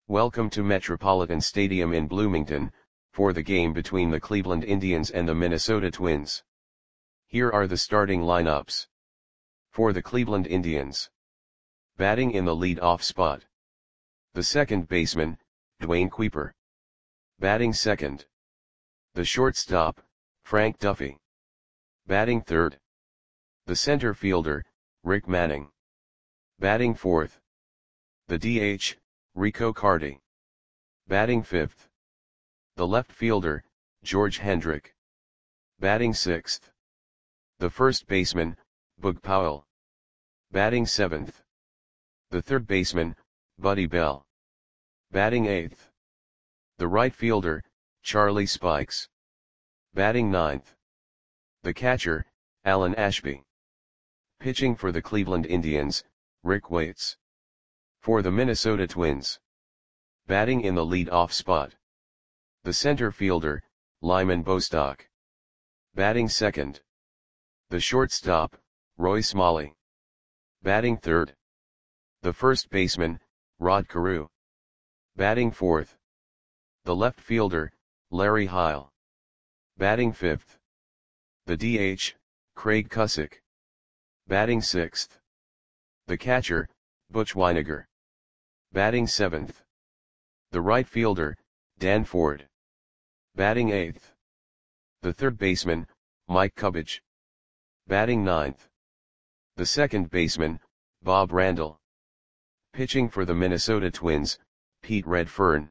Welcome to Metropolitan Stadium in Bloomington, for the game between the Cleveland Indians and the Minnesota Twins. Here are the starting lineups. For the Cleveland Indians. Batting in the lead-off spot. The second baseman, Dwayne Kuiper. Batting second. The shortstop, Frank Duffy. Batting third. The center fielder, Rick Manning. Batting fourth. The DH, Rico Carty. Batting fifth. The left fielder, George Hendrick. Batting sixth. The first baseman, Boog Powell. Batting seventh. The third baseman, Buddy Bell. Batting eighth. The right fielder, Charlie Spikes. Batting ninth. The catcher, Alan Ashby. Pitching for the Cleveland Indians, Rick Waits. For the Minnesota Twins. Batting in the lead-off spot. The center fielder, Lyman Bostock. Batting second. The shortstop, Roy Smalley. Batting third. The first baseman, Rod Carew. Batting fourth. The left fielder, Larry Heil. Batting fifth. The DH, Craig Cusick. Batting sixth. The catcher, Butch Wynegar. Batting seventh. The right fielder, Dan Ford. Batting eighth. The third baseman, Mike Cubbage. Batting ninth. The second baseman, Bob Randall. Pitching for the Minnesota Twins, Pete Redfern.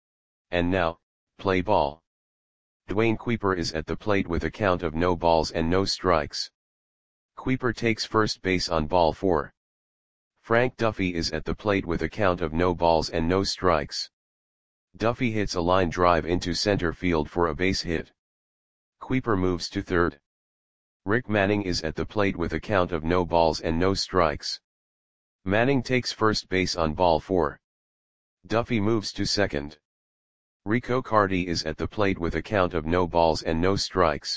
And now, play ball. Dwayne Kuiper is at the plate with a count of no balls and no strikes. Kuiper takes first base on ball 4. Frank Duffy is at the plate with a count of no balls and no strikes. Duffy hits a line drive into center field for a base hit. Kuiper moves to third. Rick Manning is at the plate with a count of no balls and no strikes. Manning takes first base on ball 4. Duffy moves to second. Rico Carty is at the plate with a count of no balls and no strikes.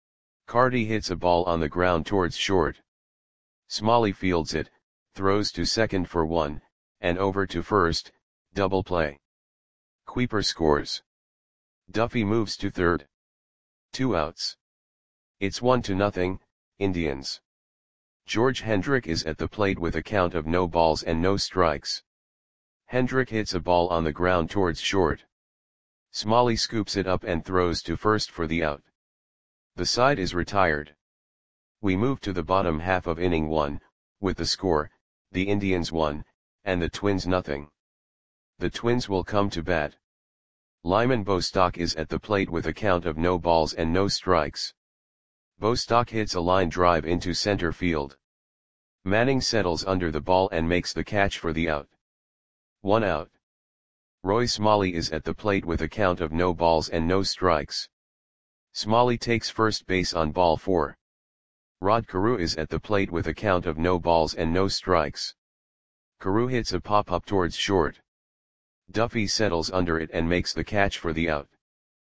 Carty hits a ball on the ground towards short. Smalley fields it, throws to second for 1, and over to first, double play. Kuiper scores. Duffy moves to third. 2 outs. It's 1-0, Indians. George Hendrick is at the plate with a count of no balls and no strikes. Hendrick hits a ball on the ground towards short. Smalley scoops it up and throws to first for the out. The side is retired. We move to the bottom half of inning 1, with the score, the Indians 1, and the Twins 0. The Twins will come to bat. Lyman Bostock is at the plate with a count of no balls and no strikes. Bostock hits a line drive into center field. Manning settles under the ball and makes the catch for the out. 1 out. Roy Smalley is at the plate with a count of no balls and no strikes. Smalley takes first base on ball 4. Rod Carew is at the plate with a count of no balls and no strikes. Carew hits a pop-up towards short. Duffy settles under it and makes the catch for the out.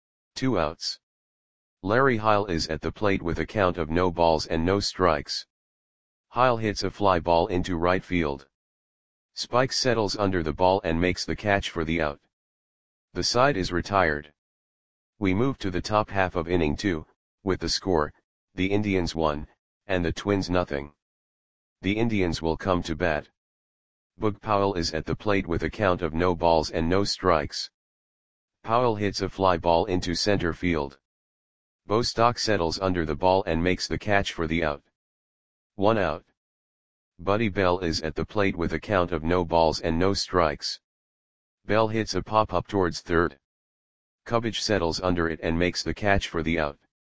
2 outs. Larry Heil is at the plate with a count of no balls and no strikes. Heil hits a fly ball into right field. Spikes settles under the ball and makes the catch for the out. The side is retired. We move to the top half of inning 2, with the score, the Indians 1, and the Twins 0. The Indians will come to bat. Boog Powell is at the plate with a count of no balls and no strikes. Powell hits a fly ball into center field. Bostock settles under the ball and makes the catch for the out. 1 out. Buddy Bell is at the plate with a count of no balls and no strikes. Bell hits a pop-up towards third. Cubbage settles under it and makes the catch for the out.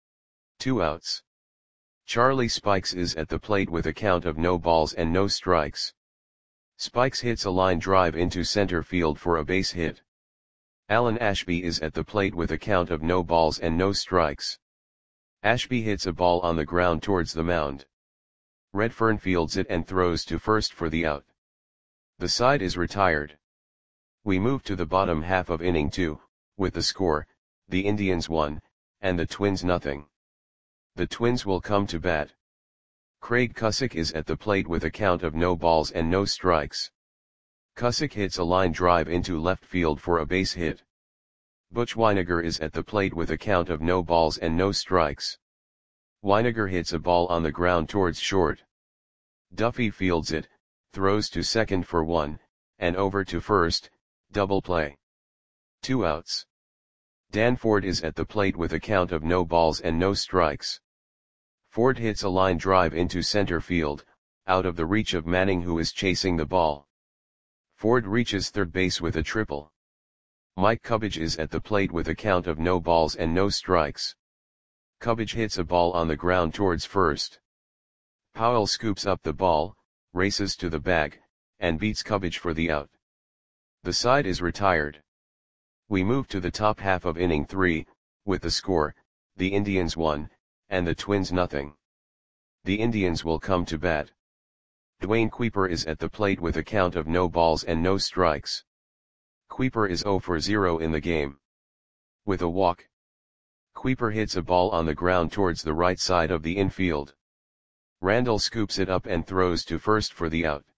2 outs. Charlie Spikes is at the plate with a count of no balls and no strikes. Spikes hits a line drive into center field for a base hit. Alan Ashby is at the plate with a count of no balls and no strikes. Ashby hits a ball on the ground towards the mound. Redfern fields it and throws to first for the out. The side is retired. We move to the bottom half of inning 2, with the score, the Indians 1, and the Twins 0. The Twins will come to bat. Craig Cusick is at the plate with a count of no balls and no strikes. Cusick hits a line drive into left field for a base hit. Butch Wynegar is at the plate with a count of no balls and no strikes. Wynegar hits a ball on the ground towards short. Duffy fields it, throws to second for 1, and over to first, double play. 2 outs. Dan Ford is at the plate with a count of no balls and no strikes. Ford hits a line drive into center field, out of the reach of Manning, who is chasing the ball. Ford reaches third base with a triple. Mike Cubbage is at the plate with a count of no balls and no strikes. Cubbage hits a ball on the ground towards first. Powell scoops up the ball, races to the bag, and beats Cubbage for the out. The side is retired. We move to the top half of inning 3, with the score, the Indians 1, and the Twins nothing. The Indians will come to bat. Dwayne Kuiper is at the plate with a count of no balls and no strikes. Kuiper is 0 for 0 in the game. With a walk, Kuiper hits a ball on the ground towards the right side of the infield. Randall scoops it up and throws to first for the out.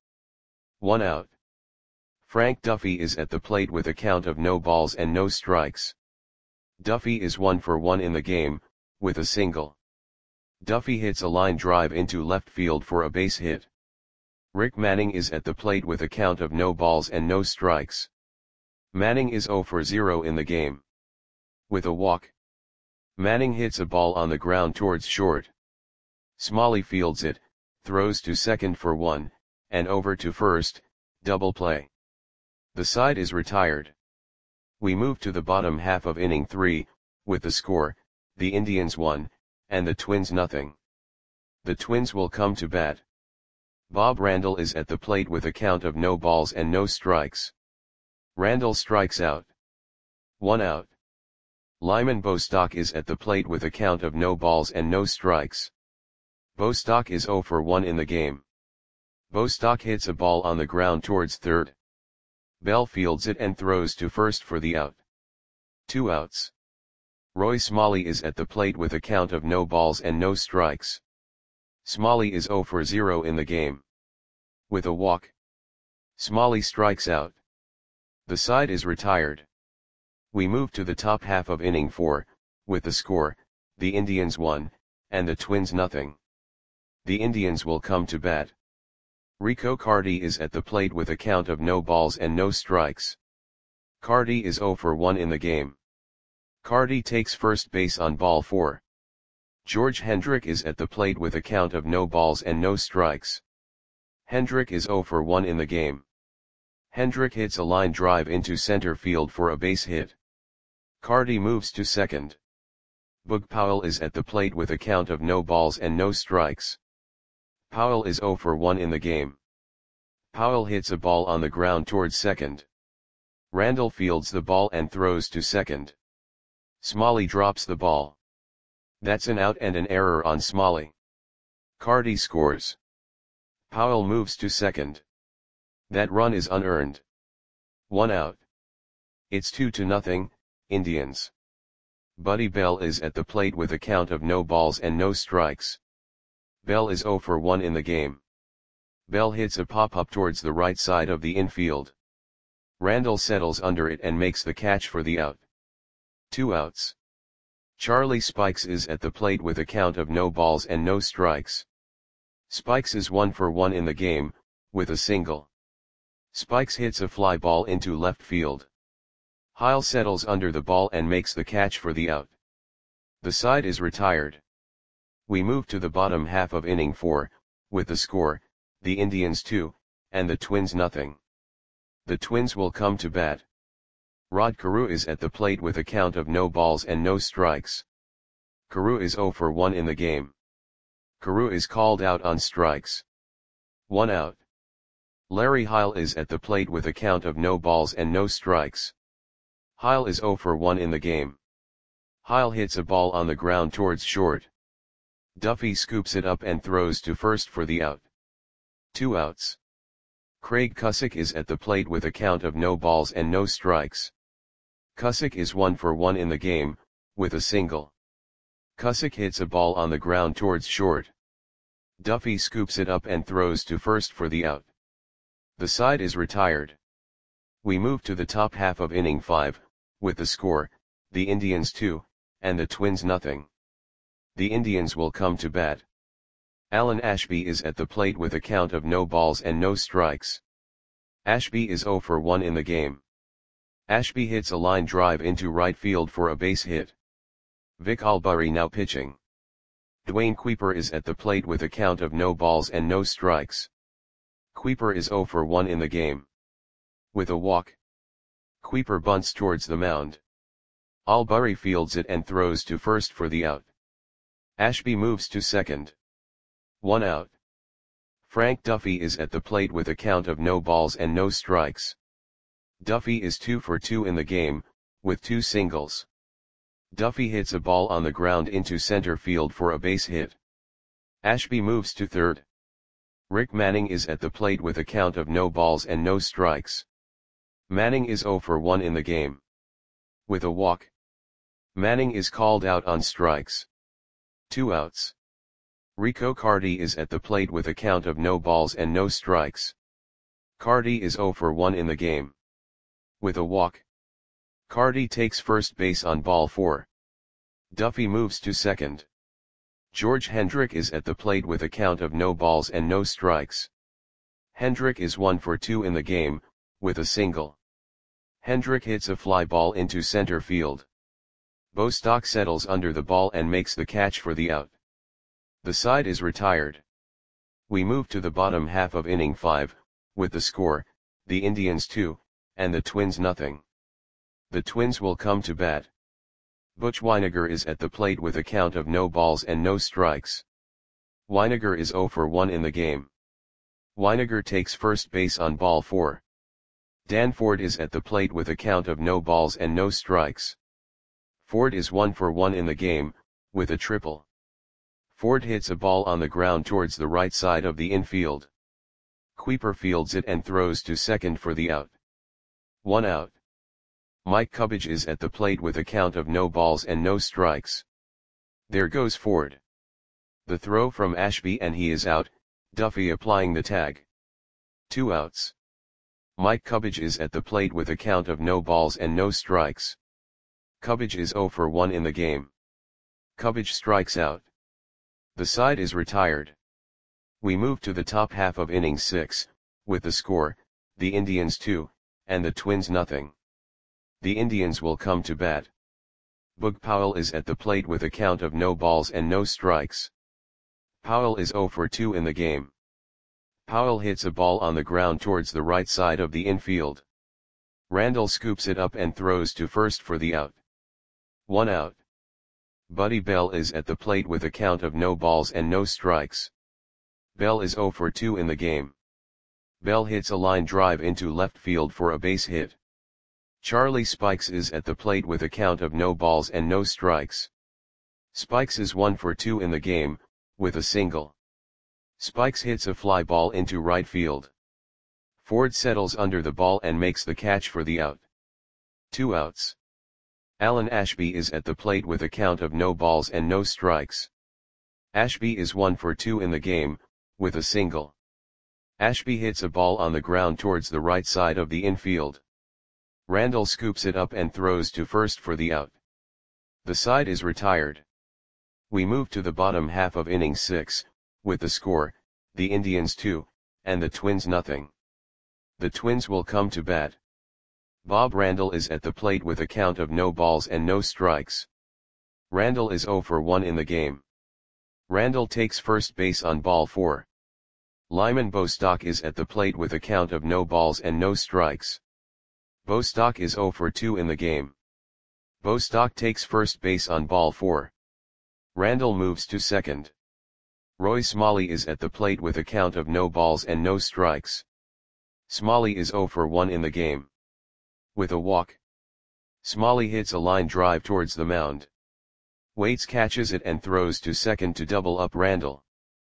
1 out. Frank Duffy is at the plate with a count of no balls and no strikes. Duffy is 1 for 1 in the game, with a single. Duffy hits a line drive into left field for a base hit. Rick Manning is at the plate with a count of no balls and no strikes. Manning is 0 for 0 in the game. With a walk, Manning hits a ball on the ground towards short. Smalley fields it, throws to second for 1, and over to first, double play. The side is retired. We move to the bottom half of inning 3, with the score, the Indians 1, and the Twins nothing. The Twins will come to bat. Bob Randall is at the plate with a count of no balls and no strikes. Randall strikes out. 1 out. Lyman Bostock is at the plate with a count of no balls and no strikes. Bostock is 0 for 1 in the game. Bostock hits a ball on the ground towards third. Bell fields it and throws to first for the out. 2 outs. Roy Smalley is at the plate with a count of no balls and no strikes. Smalley is 0 for 0 in the game. With a walk, Smalley strikes out. The side is retired. We move to the top half of inning 4, with the score, the Indians 1, and the Twins nothing. The Indians will come to bat. Rico Carty is at the plate with a count of no balls and no strikes. Carty is 0 for 1 in the game. Carty takes first base on ball 4. George Hendrick is at the plate with a count of no balls and no strikes. Hendrick is 0 for 1 in the game. Hendrick hits a line drive into center field for a base hit. Carty moves to second. Boog Powell is at the plate with a count of no balls and no strikes. Powell is 0 for 1 in the game. Powell hits a ball on the ground towards second. Randall fields the ball and throws to second. Smalley drops the ball. That's an out and an error on Smalley. Carty scores. Powell moves to second. That run is unearned. 1 out. It's 2-0, Indians. Buddy Bell is at the plate with a count of no balls and no strikes. Bell is 0 for 1 in the game. Bell hits a pop-up towards the right side of the infield. Randall settles under it and makes the catch for the out. 2 outs. Charlie Spikes is at the plate with a count of no balls and no strikes. Spikes is 1 for 1 in the game, with a single. Spikes hits a fly ball into left field. Heil settles under the ball and makes the catch for the out. The side is retired. We move to the bottom half of inning 4, with the score, the Indians 2, and the Twins nothing. The Twins will come to bat. Rod Carew is at the plate with a count of no balls and no strikes. Carew is 0 for 1 in the game. Carew is called out on strikes. 1 out. Larry Heil is at the plate with a count of no balls and no strikes. Heil is 0 for 1 in the game. Heil hits a ball on the ground towards short. Duffy scoops it up and throws to first for the out. 2 outs. Craig Cusick is at the plate with a count of no balls and no strikes. Cusick is 1 for 1 in the game, with a single. Cusick hits a ball on the ground towards short. Duffy scoops it up and throws to first for the out. The side is retired. We move to the top half of inning 5, with the score, the Indians 2, and the Twins nothing. The Indians will come to bat. Alan Ashby is at the plate with a count of no balls and no strikes. Ashby is 0 for 1 in the game. Ashby hits a line drive into right field for a base hit. Vic Albury now pitching. Dwayne Kuiper is at the plate with a count of no balls and no strikes. Kuiper is 0 for 1 in the game. With a walk, Kuiper bunts towards the mound. Albury fields it and throws to first for the out. Ashby moves to second. 1 out. Frank Duffy is at the plate with a count of no balls and no strikes. Duffy is 2 for 2 in the game, with 2 singles. Duffy hits a ball on the ground into center field for a base hit. Ashby moves to third. Rick Manning is at the plate with a count of no balls and no strikes. Manning is 0 for 1 in the game. With a walk, Manning is called out on strikes. 2 outs. Rico Carty is at the plate with a count of no balls and no strikes. Carty is 0 for 1 in the game. With a walk, Carty takes first base on ball 4. Duffy moves to second. George Hendrick is at the plate with a count of no balls and no strikes. Hendrick is 1 for 2 in the game, with a single. Hendrick hits a fly ball into center field. Bostock settles under the ball and makes the catch for the out. The side is retired. We move to the bottom half of inning 5, with the score, the Indians 2, and the Twins nothing. The Twins will come to bat. Butch Wynegar is at the plate with a count of no balls and no strikes. Wynegar is 0 for 1 in the game. Wynegar takes first base on ball 4. Dan Ford is at the plate with a count of no balls and no strikes. Ford is 1 for 1 in the game, with a triple. Ford hits a ball on the ground towards the right side of the infield. Kuiper fields it and throws to second for the out. 1 out. Mike Cubbage is at the plate with a count of no balls and no strikes. There goes Ford. The throw from Ashby and he is out, Duffy applying the tag. 2 outs. Mike Cubbage is at the plate with a count of no balls and no strikes. Cubbage is 0 for 1 in the game. Cubbage strikes out. The side is retired. We move to the top half of inning 6, with the score, the Indians 2, and the Twins nothing. The Indians will come to bat. Boog Powell is at the plate with a count of no balls and no strikes. Powell is 0 for 2 in the game. Powell hits a ball on the ground towards the right side of the infield. Randall scoops it up and throws to first for the out. 1 out. Buddy Bell is at the plate with a count of no balls and no strikes. Bell is 0 for 2 in the game. Bell hits a line drive into left field for a base hit. Charlie Spikes is at the plate with a count of no balls and no strikes. Spikes is 1 for 2 in the game, with a single. Spikes hits a fly ball into right field. Ford settles under the ball and makes the catch for the out. 2 outs. Alan Ashby is at the plate with a count of no balls and no strikes. Ashby is 1 for 2 in the game, with a single. Ashby hits a ball on the ground towards the right side of the infield. Randall scoops it up and throws to first for the out. The side is retired. We move to the bottom half of inning 6, with the score, the Indians 2, and the Twins nothing. The Twins will come to bat. Bob Randall is at the plate with a count of no balls and no strikes. Randall is 0 for 1 in the game. Randall takes first base on ball 4. Lyman Bostock is at the plate with a count of no balls and no strikes. Bostock is 0 for 2 in the game. Bostock takes first base on ball 4. Randall moves to second. Roy Smalley is at the plate with a count of no balls and no strikes. Smalley is 0 for 1 in the game. With a walk, Smalley hits a line drive towards the mound. Waits catches it and throws to second to double up Randall.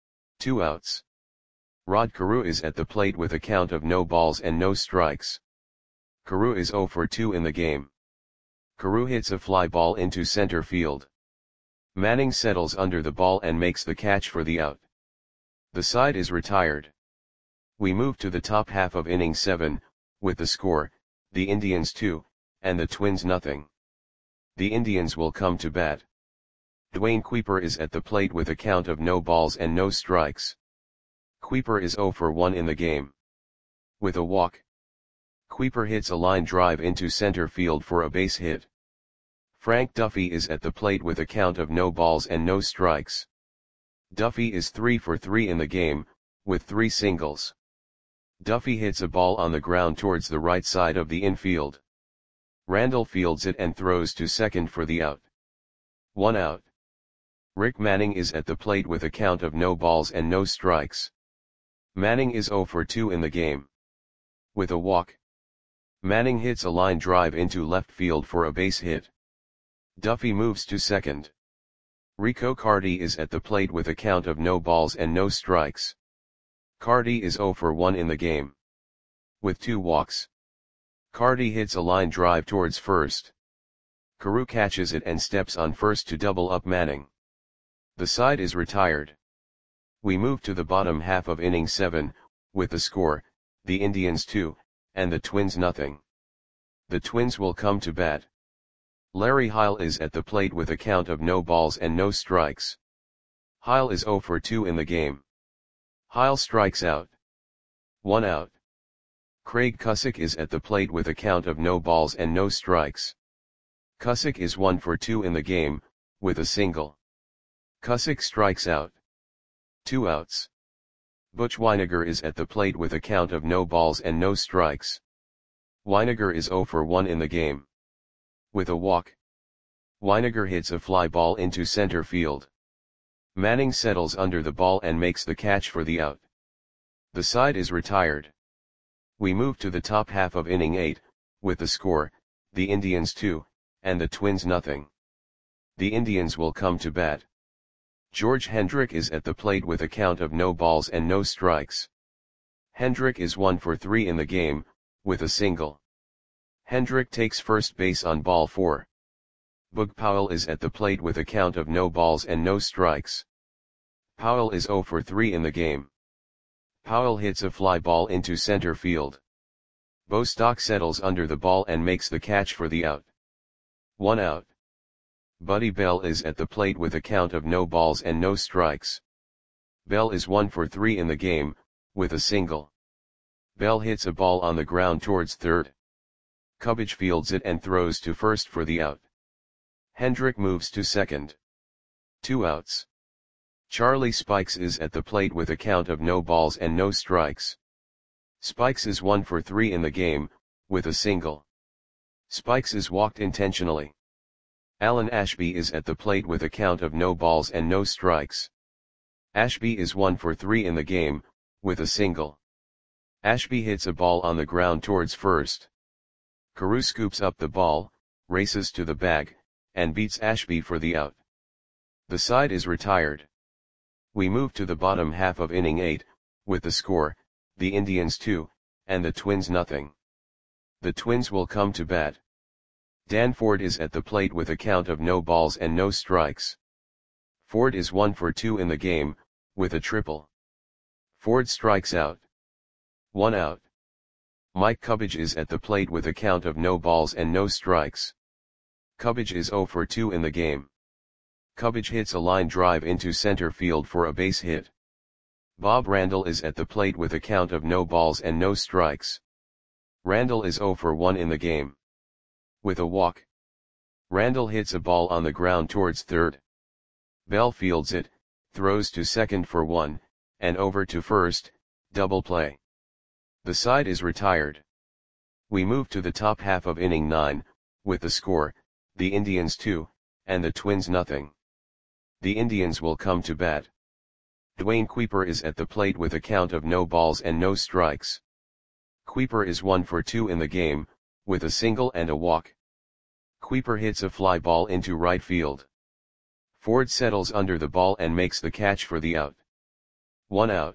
2 outs. Rod Carew is at the plate with a count of no balls and no strikes. Carew is 0 for 2 in the game. Carew hits a fly ball into center field. Manning settles under the ball and makes the catch for the out. The side is retired. We move to the top half of inning 7, with the score, the Indians 2, and the Twins nothing. The Indians will come to bat. Dwayne Kuiper is at the plate with a count of no balls and no strikes. Kuiper is 0 for 1 in the game. With a walk. Kuiper hits a line drive into center field for a base hit. Frank Duffy is at the plate with a count of no balls and no strikes. Duffy is 3 for 3 in the game, with 3 singles. Duffy hits a ball on the ground towards the right side of the infield. Randall fields it and throws to second for the out. 1 out. Rick Manning is at the plate with a count of no balls and no strikes. Manning is 0 for 2 in the game. With a walk. Manning hits a line drive into left field for a base hit. Duffy moves to second. Rico Carty is at the plate with a count of no balls and no strikes. Carty is 0 for 1 in the game. With 2 walks. Carty hits a line drive towards first. Carew catches it and steps on first to double up Manning. The side is retired. We move to the bottom half of inning 7, with the score, the Indians 2, and the Twins nothing. The Twins will come to bat. Larry Heil is at the plate with a count of no balls and no strikes. Heil is 0 for 2 in the game. Heil strikes out. 1 out. Craig Cusick is at the plate with a count of no balls and no strikes. Cusick is 1 for 2 in the game, with a single. Cusick strikes out. 2 outs. Butch Wynegar is at the plate with a count of no balls and no strikes. Wynegar is 0 for 1 in the game. With a walk. Wynegar hits a fly ball into center field. Manning settles under the ball and makes the catch for the out. The side is retired. We move to the top half of inning 8, with the score, the Indians 2, and the Twins nothing. The Indians will come to bat. George Hendrick is at the plate with a count of no balls and no strikes. Hendrick is 1 for 3 in the game, with a single. Hendrick takes first base on ball 4. Boog Powell is at the plate with a count of no balls and no strikes. Powell is 0 for 3 in the game. Powell hits a fly ball into center field. Bostock settles under the ball and makes the catch for the out. 1 out. Buddy Bell is at the plate with a count of no balls and no strikes. Bell is 1 for 3 in the game, with a single. Bell hits a ball on the ground towards third. Cubbage fields it and throws to first for the out. Hendrick moves to second. 2 outs. Charlie Spikes is at the plate with a count of no balls and no strikes. Spikes is 1 for 3 in the game, with a single. Spikes is walked intentionally. Alan Ashby is at the plate with a count of no balls and no strikes. Ashby is 1 for 3 in the game, with a single. Ashby hits a ball on the ground towards first. Carew scoops up the ball, races to the bag, and beats Ashby for the out. The side is retired. We move to the bottom half of inning 8, with the score, the Indians 2, and the Twins nothing. The Twins will come to bat. Dan Ford is at the plate with a count of no balls and no strikes. Ford is 1 for 2 in the game, with a triple. Ford strikes out. 1 out. Mike Cubbage is at the plate with a count of no balls and no strikes. Cubbage is 0 for 2 in the game. Cubbage hits a line drive into center field for a base hit. Bob Randall is at the plate with a count of no balls and no strikes. Randall is 0 for 1 in the game. With a walk. Randall hits a ball on the ground towards third. Bell fields it, throws to second for 1, and over to first, double play. The side is retired. We move to the top half of inning 9, with the score, the Indians 2, and the Twins nothing. The Indians will come to bat. Dwayne Kuiper is at the plate with a count of no balls and no strikes. Kuiper is 1 for 2 in the game, with a single and a walk. Kuiper hits a fly ball into right field. Ford settles under the ball and makes the catch for the out. 1 out.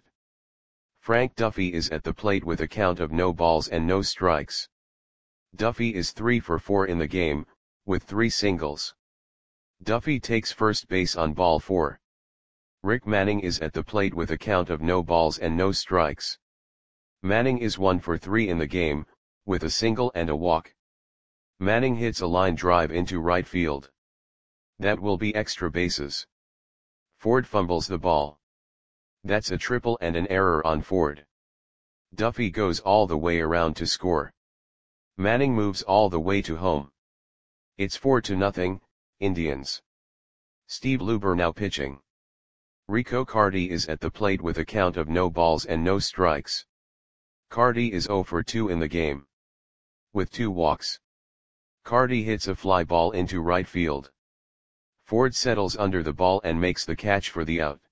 Frank Duffy is at the plate with a count of no balls and no strikes. Duffy is 3 for 4 in the game, with 3 singles. Duffy takes first base on ball 4. Rick Manning is at the plate with a count of no balls and no strikes. Manning is 1 for 3 in the game, with a single and a walk. Manning hits a line drive into right field. That will be extra bases. Ford fumbles the ball. That's a triple and an error on Ford. Duffy goes all the way around to score. Manning moves all the way to home. It's 4-0, Indians. Steve Luber now pitching. Rico Carty is at the plate with a count of no balls and no strikes. Carty is 0 for 2 in the game. With 2 walks. Carty hits a fly ball into right field. Ford settles under the ball and makes the catch for the out.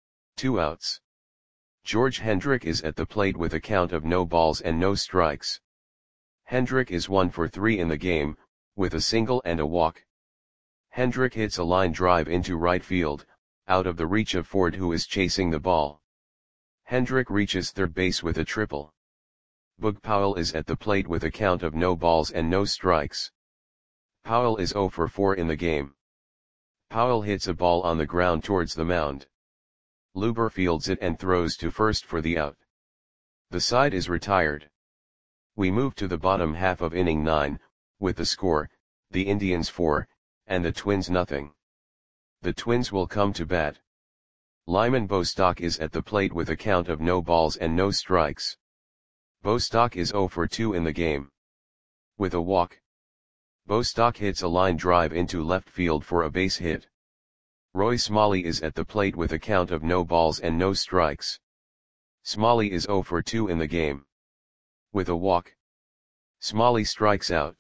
2 outs. George Hendrick is at the plate with a count of no balls and no strikes. Hendrick is 1 for 3 in the game, with a single and a walk. Hendrick hits a line drive into right field, out of the reach of Ford, who is chasing the ball. Hendrick reaches third base with a triple. Boog Powell is at the plate with a count of no balls and no strikes. Powell is 0 for 4 in the game. Powell hits a ball on the ground towards the mound. Luber fields it and throws to first for the out. The side is retired. We move to the bottom half of inning 9, with the score, the Indians 4, and the Twins nothing. The Twins will come to bat. Lyman Bostock is at the plate with a count of no balls and no strikes. Bostock is 0 for 2 in the game. With a walk. Bostock hits a line drive into left field for a base hit. Roy Smalley is at the plate with a count of no balls and no strikes. Smalley is 0 for 2 in the game. With a walk. Smalley strikes out.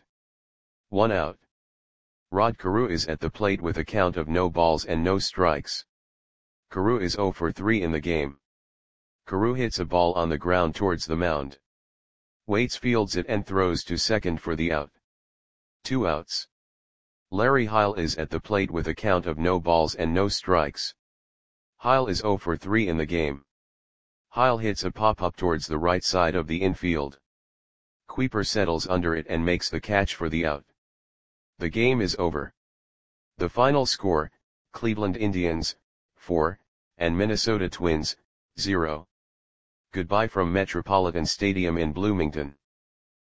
1 out. Rod Carew is at the plate with a count of no balls and no strikes. Carew is 0 for 3 in the game. Carew hits a ball on the ground towards the mound. Waits fields it and throws to second for the out. 2 outs. Larry Heil is at the plate with a count of no balls and no strikes. Heil is 0 for 3 in the game. Heil hits a pop-up towards the right side of the infield. Kuiper settles under it and makes the catch for the out. The game is over. The final score, Cleveland Indians, 4, and Minnesota Twins, 0. Goodbye from Metropolitan Stadium in Bloomington.